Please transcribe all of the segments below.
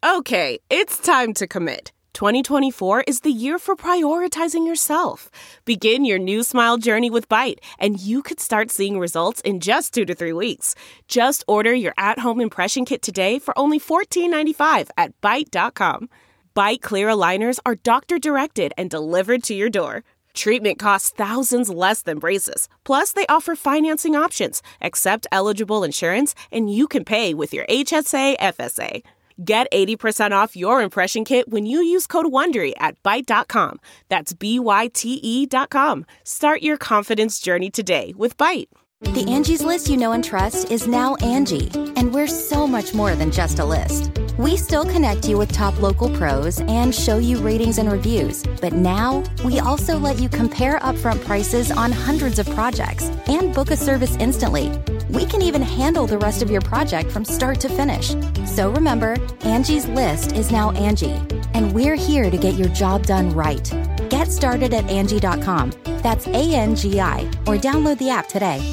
Okay, it's time to commit. 2024 is the year for prioritizing yourself. Begin your new smile journey with Byte, and you could start seeing results in just 2 to 3 weeks. Just order your at-home impression kit today for only $14.95 at Byte.com. Byte Clear aligners are doctor-directed and delivered to your door. Treatment costs thousands less than braces. Plus, they offer financing options, accept eligible insurance, and you can pay with your HSA FSA. Get 80% off your impression kit when you use code WONDERY at Byte.com. That's BYTE.com. Start your confidence journey today with Byte. The Angie's List you know and trust is now Angie, and we're so much more than just a list. We still connect you with top local pros and show you ratings and reviews, but now we also let you compare upfront prices on hundreds of projects and book a service instantly. We can even handle the rest of your project from start to finish. So remember, Angie's List is now Angie, and we're here to get your job done right. Get started at Angie.com. That's ANGI, or download the app today.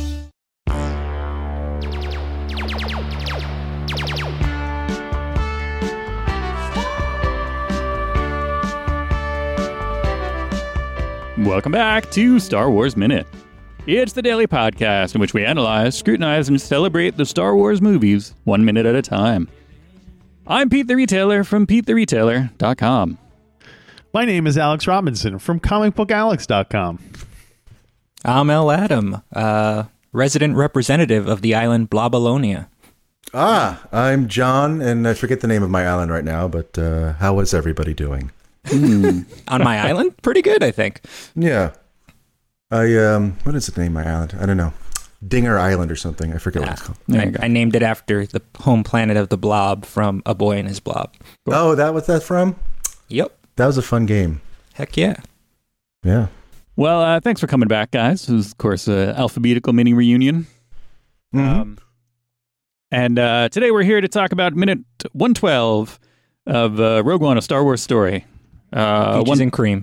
Welcome back to Star Wars Minute. It's the daily podcast in which we analyze, scrutinize, and celebrate the Star Wars movies 1 minute at a time. I'm Pete the Retailer from PeteTheRetailer.com. My name is Alex Robinson from ComicBookAlex.com. I'm El Adam, resident representative of the island Blobolonia. I'm John, and I forget the name of my island right now, but how is everybody doing? On my island? Pretty good, I think. Yeah. What is the name of my island? I don't know. Dinger Island or something. I forget what it's called. I named it after the home planet of the Blob from A Boy and His Blob. Oh, that was that from? Yep. That was a fun game. Heck yeah. Yeah. Well, thanks for coming back, guys. This is, of course, an alphabetical mini reunion. Mm-hmm. And today we're here to talk about minute 112 of Rogue One, A Star Wars Story. Peaches and cream.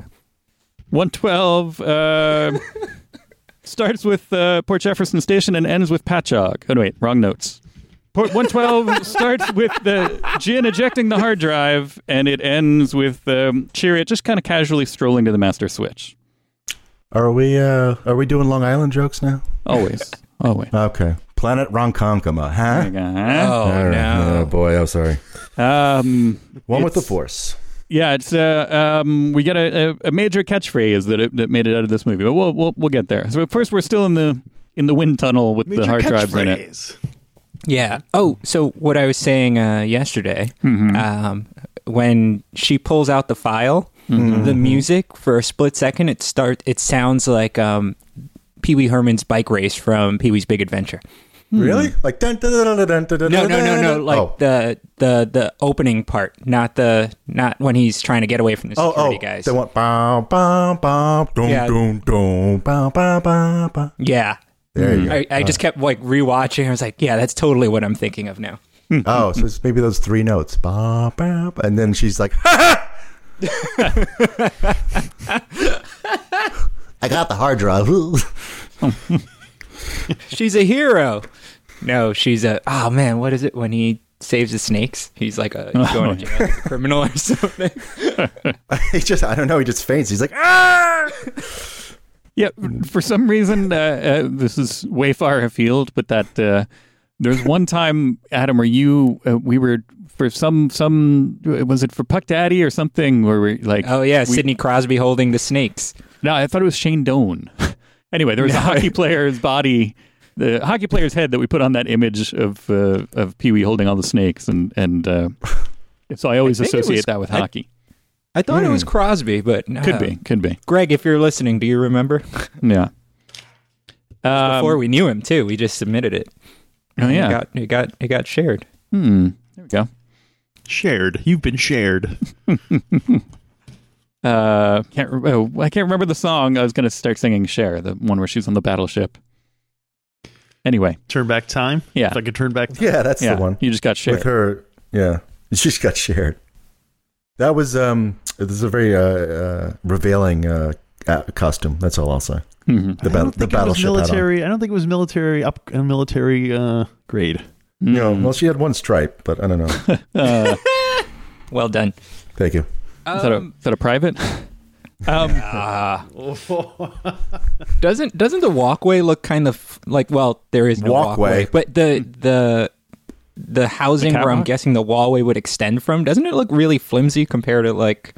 112 starts with Port Jefferson Station and ends with Patchogue. Oh, no, wait, wrong notes. Port 112 starts with Jyn ejecting the hard drive, and it ends with Chirrut just kind of casually strolling to the master switch. Are we doing Long Island jokes now? Always. Okay. Planet Ronkonkoma, huh? Oh, no. Oh, boy, I'm sorry. One with the Force. Yeah, it's we get a major catchphrase that made it out of this movie, but we'll get there. So first, we're still in the wind tunnel with Major the hard drives in it. Yeah. Oh, so what I was saying yesterday, when she pulls out the file, the music for a split second, it sounds like Pee Wee Herman's bike race from Pee Wee's Big Adventure. Really? Like dun, dun, dun, dun, dun, dun, No. Like the opening part, not when he's trying to get away from the security guys. They want bow bow bow dum dum dum bow bow bow bow. Yeah. There you go. I just kept like rewatching. I was like, yeah, that's totally what I'm thinking of now. Oh, so it's maybe those 3 notes. Bow, bow, bow. And then she's like, ha ha! I got the hard drive. She's a hero. No, she's oh man, what is it when he saves the snakes? He's like going to jail as a criminal or something. I don't know, he just faints. He's like, ah! Yeah, for some reason, this is way far afield, but that there's one time, Adam, where we were for some was it for Puck Daddy or something where we're like, oh yeah, Sidney Crosby holding the snakes. No, I thought it was Shane Doan. Anyway, there was a hockey player's body, the hockey player's head that we put on that image of Pee Wee holding all the snakes, and so I always associate that with hockey. I thought it was Crosby, but no. Could be. Greg, if you're listening, do you remember? Yeah. Before we knew him too, we just submitted it. Oh yeah, it got shared. There we go. Shared. You've been shared. I can't remember the song. I was going to start singing Cher, the one where she's on the battleship. Anyway. Turn back time? Yeah. If I could turn back time. Yeah, that's the one. You just got shared. With her, yeah. She just got shared. That was, this is a very revealing costume. That's all I'll say. Mm-hmm. The battleship military. I don't think it was military military grade. No, well, she had one stripe, but I don't know. Well done. Thank you. Is that a private? Doesn't the walkway look kind of like, well, there is no walkway, but the housing where I'm guessing the wallway would extend from, doesn't it look really flimsy compared to like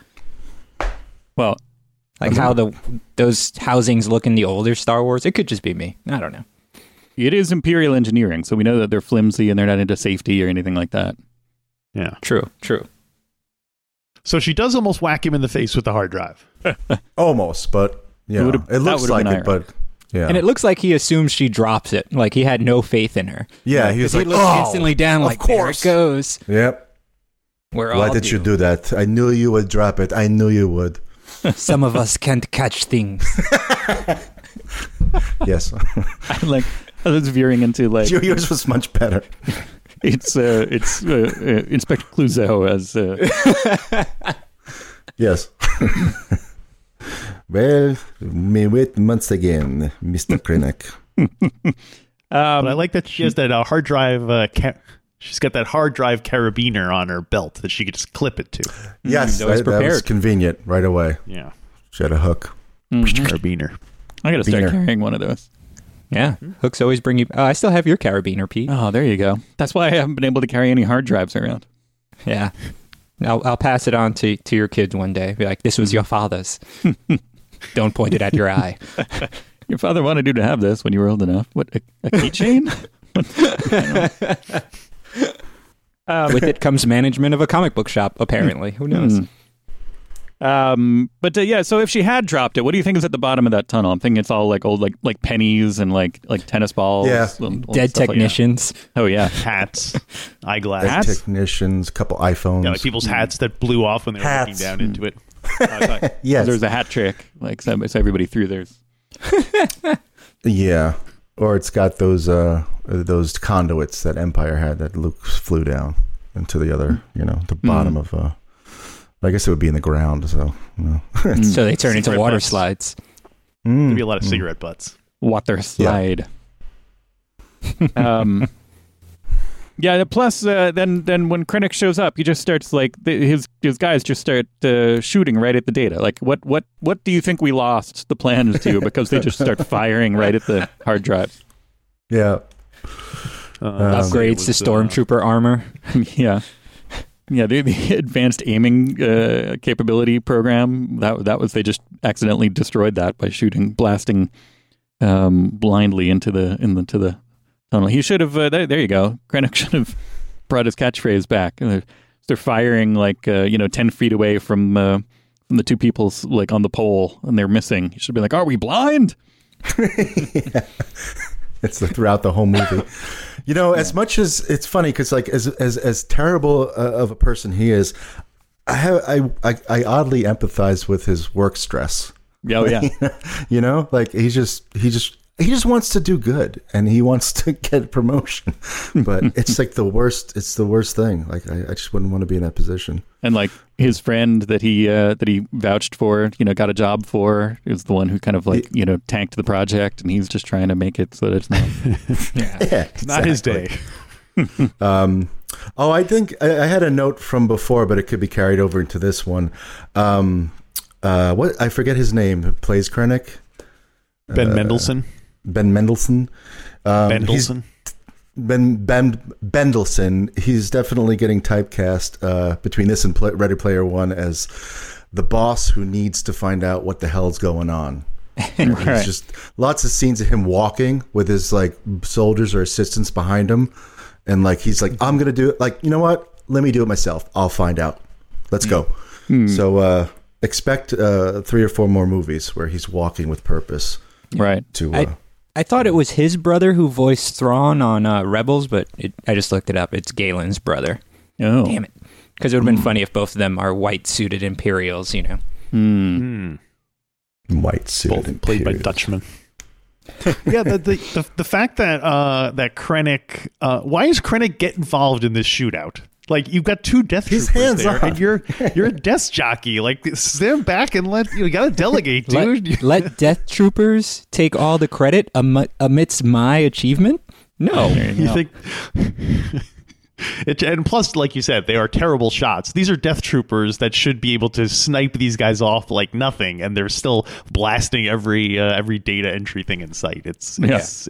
how those housings look in the older Star Wars? It could just be me. I don't know. It is Imperial engineering, so we know that they're flimsy and they're not into safety or anything like that. Yeah. True. So she does almost whack him in the face with the hard drive. Almost, but yeah, it looks like it, but yeah. And it looks like he assumes she drops it. Like he had no faith in her. Yeah, he was like, looked instantly down, like, there it goes. Yep. Why did you do that? I knew you would drop it. I knew you would. Some of us can't catch things. Yes. I was veering into like yours was much better. It's Inspector Clouseau as yes. Well, me wait once again, Mr. Krennic. But I like that she has that hard drive. She's got that hard drive carabiner on her belt that she could just clip it to. Yes, that was convenient right away. Yeah, she had a hook. Carabiner. I got to start carrying one of those. Yeah, hooks always bring you. I still have your carabiner, Pete. Oh, there you go. That's why I haven't been able to carry any hard drives around. Yeah, I'll pass it on to your kids one day. Be like, this was your father's. Don't point it at your eye. Your father wanted you to have this when you were old enough. What, a keychain? With it comes management of a comic book shop, apparently. Who knows? But so if she had dropped it, what do you think is at the bottom of that tunnel? I'm thinking it's all like old like pennies and like tennis balls. Yeah. Dead technicians. Like oh yeah. Hats. Eyeglasses. Dead technicians, a couple iPhones. Yeah, like people's hats that blew off when they were looking down into it. Yes. There's a hat trick. Like so everybody threw theirs. Yeah. Or it's got those conduits that Empire had that Luke flew down into the other, the bottom of I guess it would be in the ground, so so they turn into water slides. There'd be a lot of cigarette butts. Water slide. Yeah. Plus, then when Krennic shows up, he just starts like his guys just start shooting right at the data. Like what do you think we lost the plans to because they just start firing right at the hard drive? Yeah. Upgrades to stormtrooper armor. Yeah. Yeah, the advanced aiming capability program, that was, they just accidentally destroyed that by blasting blindly into the tunnel. He should have, there you go. Krennic should have brought his catchphrase back. They're firing 10 feet away from the two people like on the pole and they're missing. He should be like, are we blind? Yeah. It's throughout the whole movie. As much as it's funny because like as terrible of a person he is, I oddly empathize with his work stress. Oh yeah. Like he just wants to do good and he wants to get promotion, but it's like the worst. It's the worst thing. Like I just wouldn't want to be in that position. And like his friend that he vouched for, got a job for, is the one who kind of like tanked the project, and he's just trying to make it so that it's not. It's not his day. I think I had a note from before, but it could be carried over into this one. What I forget his name. Who plays Krennic? Ben Mendelsohn. Ben Mendelsohn. Ben Bendelson. He's definitely getting typecast between this and Ready Player One as the boss who needs to find out what the hell's going on. Right. There's just lots of scenes of him walking with his like soldiers or assistants behind him, and like he's like, I'm gonna do it. Like, you know what? Let me do it myself. I'll find out. Let's go. So expect 3 or 4 more movies where he's walking with purpose. Right. I thought it was his brother who voiced Thrawn on Rebels, but I just looked it up. It's Galen's brother. Oh. Damn it. Because it would have been funny if both of them are white-suited Imperials, White-suited played by Dutchmen. Yeah, the fact that that Krennic... why does Krennic get involved in this shootout? Like, you've got 2 death troopers there, and you're a desk jockey. Like, stand back and you gotta delegate, dude. Let death troopers take all the credit amidst my achievement? No. You think... And plus, like you said, they are terrible shots. These are death troopers that should be able to snipe these guys off like nothing, and they're still blasting every data entry thing in sight. It's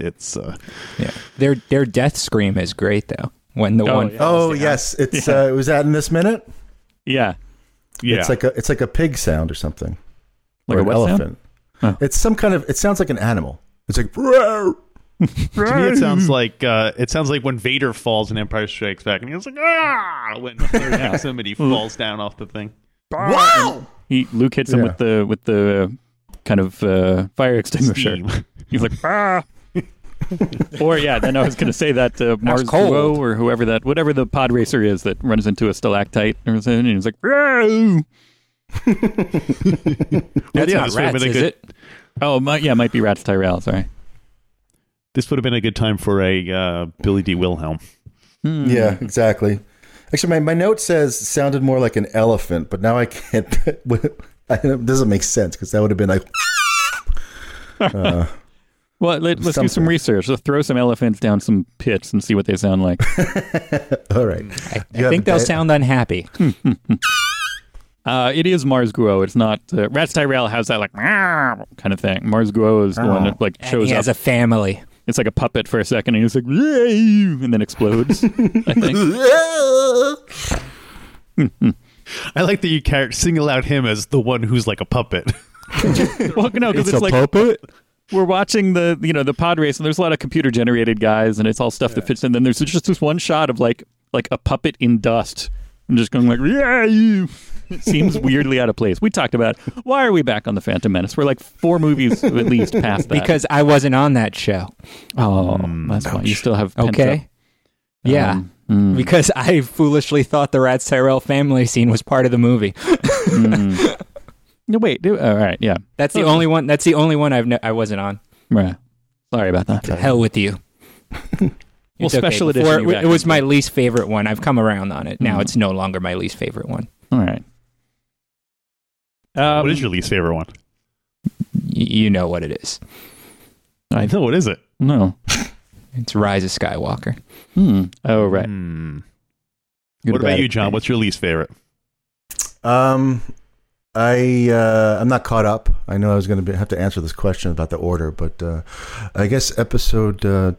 Their death scream is great though. When the one yeah. Oh yes, it's was that in this minute? Yeah. It's like a pig sound or something, like or an elephant. Huh. It's some kind of. It sounds like an animal. It's like. Rawr. To me, it sounds like when Vader falls in Empire Strikes Back, and he's like, "Ah!" when somebody falls down off the thing. Wow! Luke hits him with the kind of fire extinguisher. Steam. He's like, ah. Or then I was going to say that Mars Guo or whatever the pod racer is that runs into a stalactite or something, and he's like, "Row!" That's not rats, is it? Oh, might be Rats Tyrell. Sorry. This would have been a good time for a Billy D. Wilhelm. Yeah, exactly. Actually, my note says sounded more like an elephant, but now I can't. It doesn't make sense because that would have been like. Well, let's do some research. Let's throw some elephants down some pits and see what they sound like. All right. I think they'll sound unhappy. It is Mars Guo. It's not Rats Tyrell has that like kind of thing. Mars Guo is the one that like shows he has up. A family. It's like a puppet for a second, and he's like, and then explodes. I think. I like that you single out him as the one who's like a puppet. Well, no, because it's like puppet. We're watching the pod race, and there's a lot of computer generated guys, and it's all stuff that fits in. Then there's just this one shot of like a puppet in dust, and just going like, It seems weirdly out of place. We talked about why are we back on the Phantom Menace? We're like 4 movies at least past that. Because I wasn't on that show. Oh, that's why you still have pent up. Yeah. Because I foolishly thought the Rats Tyrell family scene was part of the movie. No, wait. All right, yeah. That's the only one. That's the only one I wasn't on. Right. Sorry about that. To hell with you. Well, special edition. It was my least favorite one. I've come around on it. Now it's no longer my least favorite one. All right. What is your least favorite one? You know what it is. I know. What is it? No. It's Rise of Skywalker. Oh, right. What about you, John? What's your least favorite? I'm not caught up. I know I was going to have to answer this question about the order, but I guess episode 2.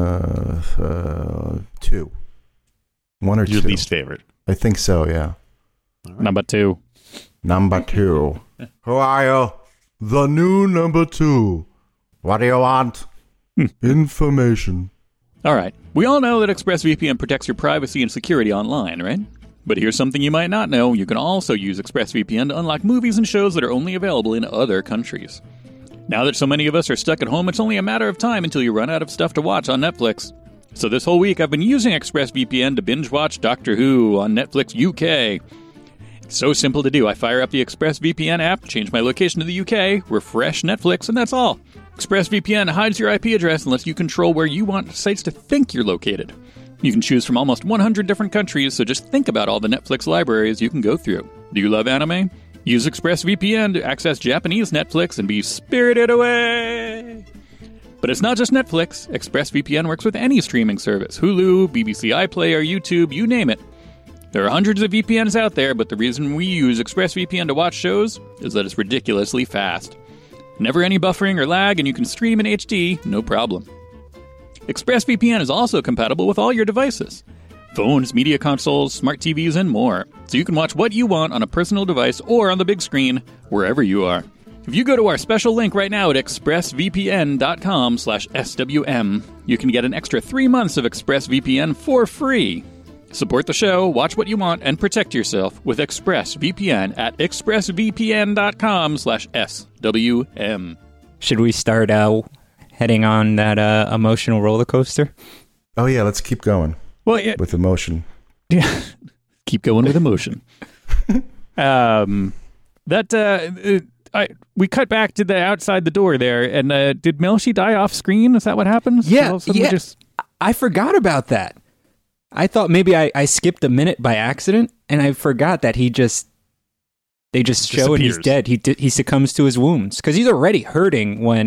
1 or 2. Your least favorite? I think so, yeah. Right. Number 2. Number 2. Who are you? The new number 2. What do you want? Information. All right. We all know that ExpressVPN protects your privacy and security online, right? But here's something you might not know. You can also use ExpressVPN to unlock movies and shows that are only available in other countries. Now that so many of us are stuck at home, it's only a matter of time until you run out of stuff to watch on Netflix. So this whole week, I've been using ExpressVPN to binge watch Doctor Who on Netflix UK. It's so simple to do. I fire up the ExpressVPN app, change my location to the UK, refresh Netflix, and that's all. ExpressVPN hides your IP address and lets you control where you want sites to think you're located. You can choose from almost 100 different countries, so just think about all the Netflix libraries you can go through. Do you love anime? Use ExpressVPN to access Japanese Netflix and be spirited away! But it's not just Netflix. ExpressVPN works with any streaming service. Hulu, BBC iPlayer, YouTube, you name it. There are hundreds of VPNs out there, but the reason we use ExpressVPN to watch shows is that it's ridiculously fast. Never any buffering or lag, and you can stream in HD, no problem. ExpressVPN is also compatible with all your devices. Phones, media consoles, smart TVs, and more. So you can watch what you want on a personal device or on the big screen, wherever you are. If you go to our special link right now at expressvpn.com/SWM, you can get an extra 3 months of ExpressVPN for free. Support the show, watch what you want, and protect yourself with ExpressVPN at expressvpn.com/SWM. Should we start heading on that emotional roller coaster? Oh, yeah, let's keep going. Well, with emotion. Yeah, keep going with emotion. We cut back to the outside the door there, and did Melshi die off screen? Is that what happens? Yeah. I forgot about that. I thought maybe I skipped a minute by accident, and I forgot that they just show and he's dead. He succumbs to his wounds because he's already hurting when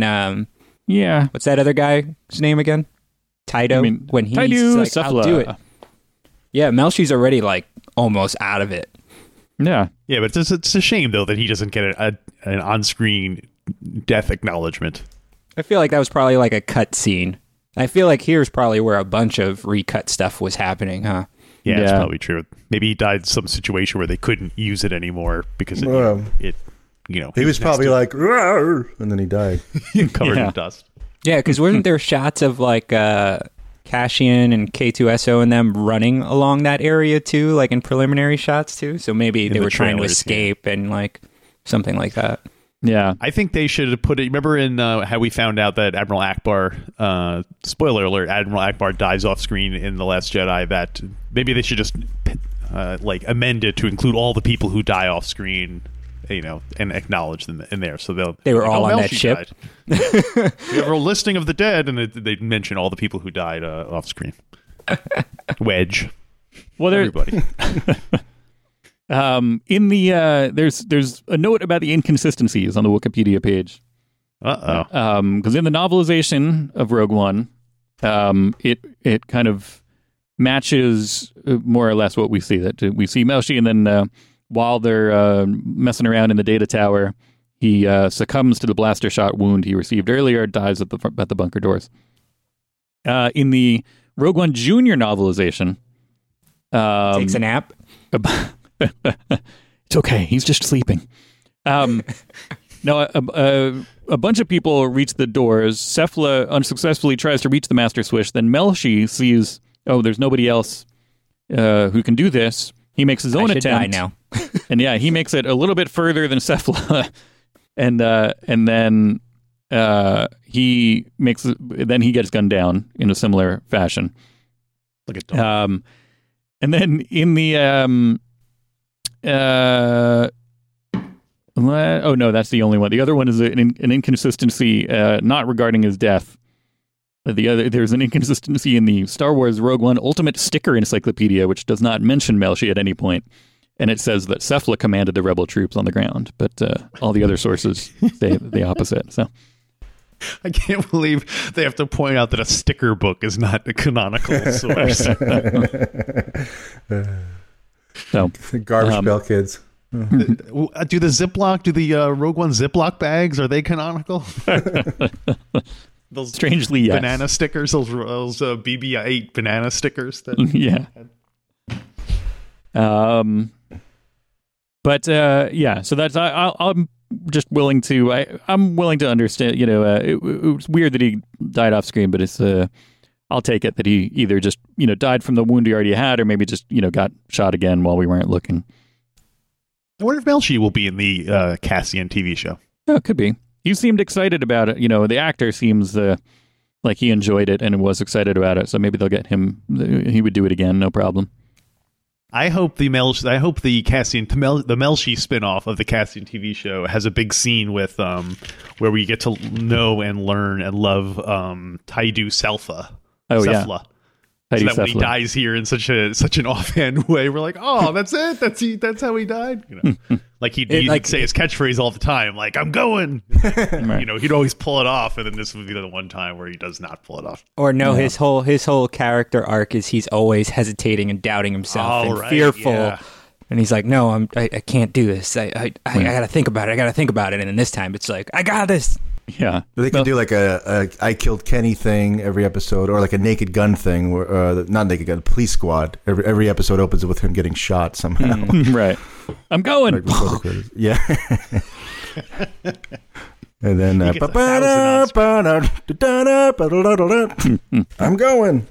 what's that other guy's name again? Taito. When he's Taito like, I'll do it. Yeah, Melshi's already like almost out of it. Yeah. Yeah, but it's a shame though that he doesn't get an on-screen death acknowledgement. I feel like that was probably like a cut scene. I feel like here's probably where a bunch of recut stuff was happening, huh? Yeah, that's probably true. Maybe he died in some situation where they couldn't use it anymore because it he was probably like, "Rawr," and then he died. covered in dust. Yeah, because wasn't there shots of like Cassian and K2SO and them running along that area too, like in preliminary shots too? So maybe they were trying to escape and like something like that. Yeah. I think they should have put it. Remember in how we found out that Admiral Ackbar, spoiler alert, Admiral Ackbar dies off screen in The Last Jedi, that maybe they should just amend it to include all the people who die off screen, and acknowledge them in there. So they were all on that ship. We have a listing of the dead, and they mention all the people who died off screen. Wedge. Well, everybody. In the there's a note about the inconsistencies on the Wikipedia page. Because in the novelization of Rogue One, it kind of matches more or less what we see. That we see Melshi, and then while they're messing around in the data tower, he succumbs to the blaster shot wound he received earlier, dies at the bunker doors. In the Rogue One Junior novelization, takes a nap. It's okay. He's just sleeping. No, a bunch of people reach the doors. Cephala unsuccessfully tries to reach the Master Switch. Then Melshi sees, there's nobody else who can do this. He makes his own attempt. Die now. And yeah, he makes it a little bit further than Cephala. and then he gets gunned down in a similar fashion. Look at Dawn. And then in the that's the only one. The other one is an inconsistency, not regarding his death. There's an inconsistency in the Star Wars Rogue One Ultimate Sticker Encyclopedia, which does not mention Melshi at any point, and it says that Cephala commanded the rebel troops on the ground, but all the other sources say the opposite. So. I can't believe they have to point out that a sticker book is not a canonical source. So, Garbage Pail Kids. Do the Ziploc, Rogue One Ziploc bags, are they canonical? Those strangely, yes. Banana stickers, those BB-8 banana stickers. Yeah. So that's I'm just willing to. I'm willing to understand. It was weird that he died off screen, but it's. I'll take it that he either just died from the wound he already had, or maybe just got shot again while we weren't looking. I wonder if Melshi will be in the Cassian TV show. Oh, it could be. He seemed excited about it. The actor seems like he enjoyed it and was excited about it. So maybe they'll get him. He would do it again, no problem. I hope the Melshi spinoff of the Cassian TV show has a big scene with where we get to know and learn and love Taidu Cephala. Yeah. So that when he dies here in such an offhand way, we're like, oh, that's it. That's how he died. Like he'd say his catchphrase all the time, like I'm going. Right. He'd always pull it off, and then this would be the one time where he does not pull it off. Or no, his whole character arc is he's always hesitating and doubting himself and fearful. Yeah. And he's like, no, I can't do this. I got to think about it. And then this time it's like, I got this. Yeah, they could do like a I killed Kenny thing every episode, or like a Naked Gun thing, where not Naked Gun, Police Squad. Every episode opens with him getting shot somehow. Right, I'm going. Yeah, and then I'm going.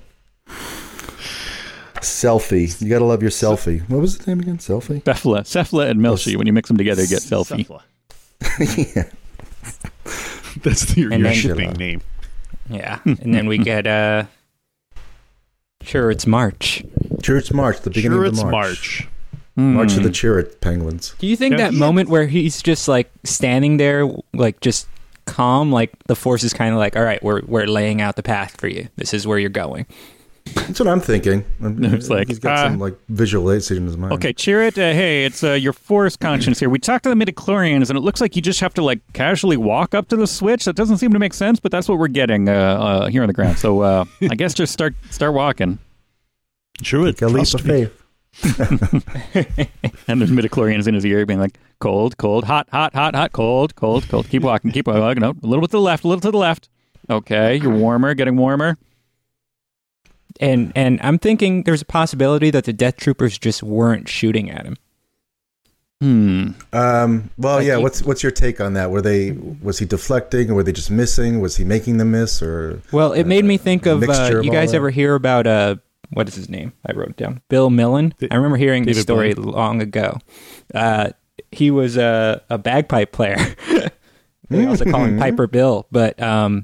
Selfie. You gotta love your selfie. What was the name again? Selfie. Cephala and Melshi. When you mix them together, you get selfie. Yeah. That's your shipping name. Yeah. And then we get Chirrut's March. Chirrut's March, the beginning of the March. March of the Chirrut Penguins. Do you think that moment where he's just like standing there, like just calm, like the Force is kind of like, all right, we're laying out the path for you. This is where you're going. That's what I'm thinking. It's like, he's got some like visualization in his mind. Okay, Chirrut, hey, it's your Force conscience here. We talked to the midichlorians, and it looks like you just have to like casually walk up to the switch. That doesn't seem to make sense, but that's what we're getting here on the ground. So I guess just start walking. Druid, a leap of faith. And there's midichlorians in his ear being like, cold, cold, hot, hot, hot, hot, cold, cold, cold. Keep walking, keep walking. No, a little bit to the left, a little to the left. Okay, you're warmer, getting warmer. And I'm thinking there's a possibility that the Death Troopers just weren't shooting at him. Well, yeah. What's your take on that? Was he deflecting, or were they just missing? Was he making them miss, or? Well, it made me think of mixture of you all guys that? ever hear about what is his name? I wrote it down. Bill Millen. I remember hearing this David story Blaine. long ago. He was a bagpipe player. They also call him Piper Bill. But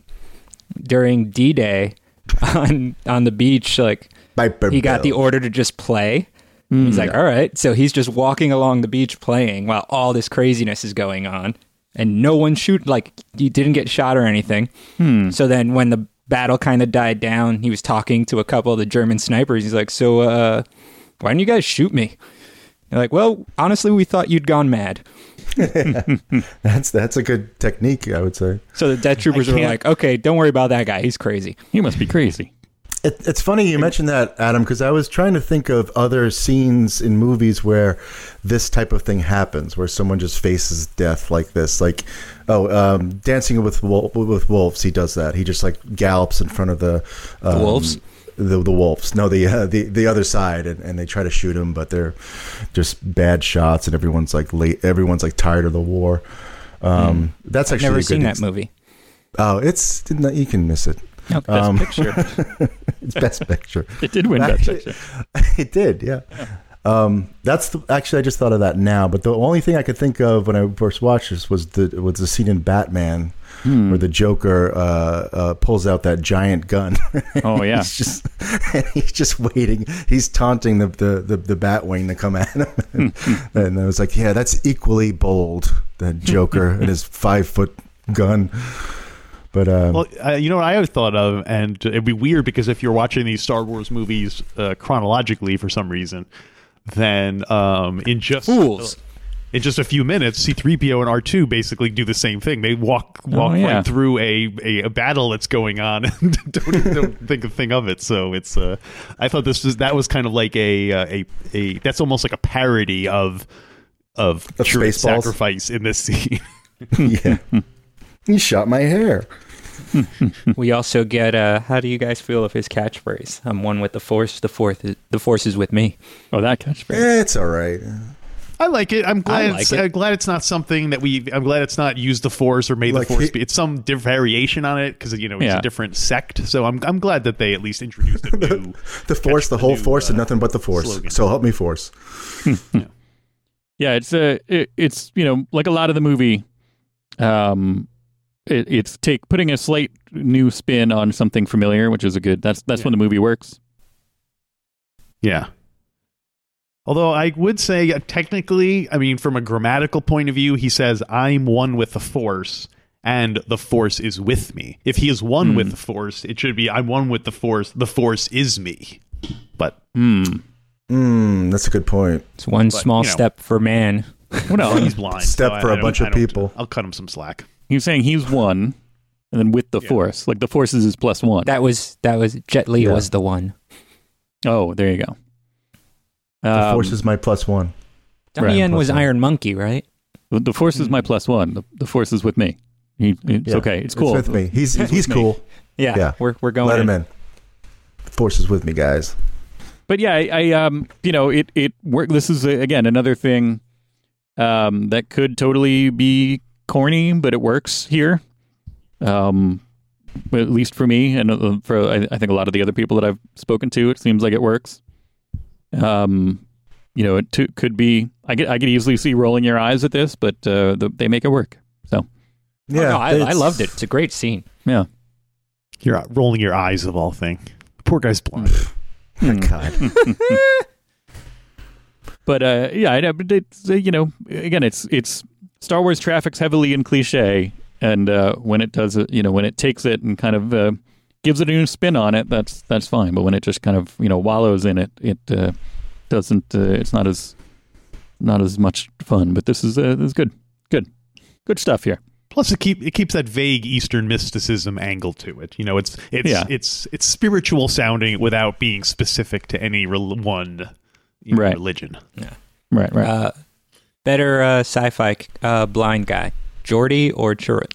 during D-Day on the beach, like Piper he got Bill. the order to just play. He's like, all right. So he's just walking along the beach playing while all this craziness is going on. And no one he didn't get shot or anything. So then when the battle kind of died down, he was talking to a couple of the German snipers. He's like, so why didn't you guys shoot me? They're like, well, honestly, we thought you'd gone mad. That's a good technique, I would say. So the Death Troopers were like, okay, don't worry about that guy. He's crazy. He must be crazy. It's funny you mentioned that, Adam, because I was trying to think of other scenes in movies where this type of thing happens, where someone just faces death like this. Like, Dancing with Wolves, he does that. He just like gallops in front of the wolves. The wolves. No, the other side, and they try to shoot him, but they're just bad shots, and everyone's like tired of the war. That's I've actually never a good seen that movie. Oh, you can miss it. No, best picture. It's best picture. It did win best picture. It did, yeah. Actually, I just thought of that now. But the only thing I could think of when I first watched this was the scene in Batman where the Joker pulls out that giant gun. Oh yeah, he's just waiting. He's taunting the Batwing to come at him, and I was like, yeah, that's equally bold. That Joker and his 5-foot gun. But you know what I always thought of, and it'd be weird because if you're watching these Star Wars movies chronologically for some reason, then in just a few minutes, C-3PO and R2 basically do the same thing. They walk right through a battle that's going on and don't think a thing of it. So it's I thought that was kind of like a that's almost like a parody of true sacrifice in this scene. Yeah. He shot my hair. We also get, how do you guys feel of his catchphrase? I'm one with the Force, the Force is with me. Oh, that catchphrase. It's all right. I like it. I'm glad it's not something that I'm glad it's not use the Force or made the Force be. It's some variation on it because, it's a different sect. So I'm glad that they at least introduced a new... the Force, the whole Force, and nothing but the Force. Slogan. So help me, Force. Yeah, it's like a lot of the movie... It's putting a slight new spin on something familiar, which is that's when the movie works. Yeah. Although I would say technically, from a grammatical point of view, he says, I'm one with the Force and the Force is with me. If he is one with the Force, it should be, I'm one with the Force is me. But that's a good point. It's one small step for man. Well, no, he's blind. Step for a bunch of people. I'll cut him some slack. He's saying he's one, and then with the Force, like the Force is his +1. That was Jet Li was the one. Oh, there you go. The Force is my +1. Donnie Yen was Iron Monkey, right? The Force is my +1. The Force is with me. It's okay. It's cool. It's with me. He's cool. Yeah. We're going. Let him in. The Force is with me, guys. But yeah, it worked. This is again another thing that could totally be corny, but it works here. At least for me, and for I think a lot of the other people that I've spoken to, it seems like it works. It could be. I could easily see rolling your eyes at this, but they make it work. So yeah, I loved it. It's a great scene. Yeah, you're rolling your eyes of all thing. The poor guy's blind. God. But it's again, it's Star Wars traffics heavily in cliche, and when it does it, when it takes it and kind of gives it a new spin on it, that's fine. But when it just kind of wallows in it, it doesn't. It's not as much fun. But this is good stuff here. Plus, it keeps that vague Eastern mysticism angle to it. You know, it's spiritual sounding without being specific to any one religion. Yeah. Right. Better sci-fi blind guy, Geordi or Chirrut?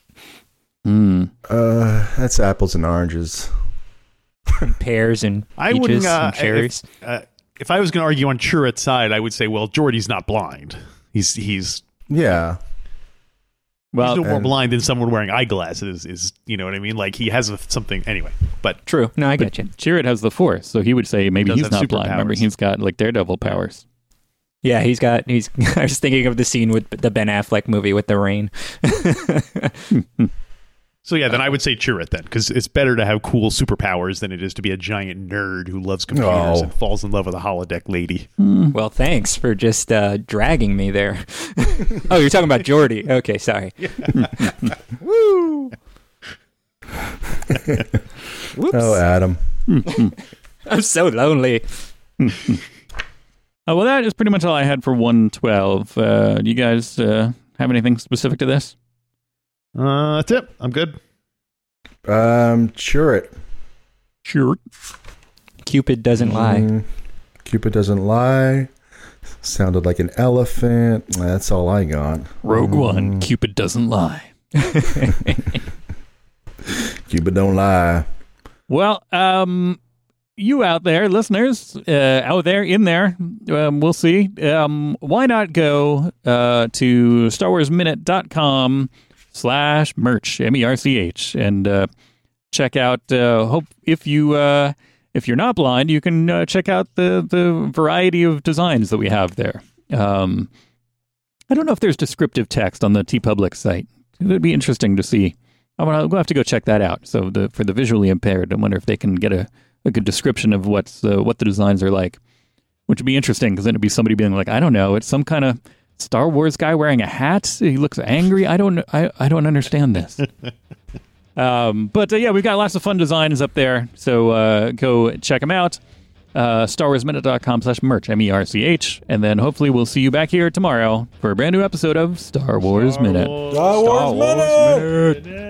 That's apples and oranges. Pears and peaches and cherries. If I was going to argue on Chirrut's side, I would say, well, Geordi's not blind. He's yeah. Well, he's no more blind than someone wearing eyeglasses. Is you know what I mean? Like he has something anyway. But true. No, I get you. Chirrut has the Force, so he would say maybe he's not blind. Remember, he's got like Daredevil powers. Yeah, he's. I was thinking of the scene with the Ben Affleck movie with the rain. So yeah, then I would say Chirrut then, because it's better to have cool superpowers than it is to be a giant nerd who loves computers and falls in love with a holodeck lady. Well, thanks for just dragging me there. Oh, you're talking about Geordi. Okay, sorry. Woo! Whoops. Oh, Adam. I'm so lonely. Well, that is pretty much all I had for 112. Do you guys have anything specific to this? That's it. I'm good. Chirrut. Cupid doesn't lie. Cupid doesn't lie. Sounded like an elephant. That's all I got. Rogue One. Cupid doesn't lie. Cupid don't lie. Well, you out there, listeners, out there, in there, we'll see. Why not go to StarWarsMinute.com/merch, MERCH, and check out. Hope if you're not blind, you can check out the variety of designs that we have there. I don't know if there's descriptive text on the TeePublic site. It would be interesting to see. We'll have to go check that out. So for the visually impaired, I wonder if they can get a good description of what the designs are like, which would be interesting because then it'd be somebody being like, I don't know, it's some kind of Star Wars guy wearing a hat. He looks angry. I don't understand this. But yeah, we've got lots of fun designs up there. So go check them out. StarWarsMinute.com/merch, MERCH. And then hopefully we'll see you back here tomorrow for a brand new episode of Star Wars Minute. Star Wars Minute.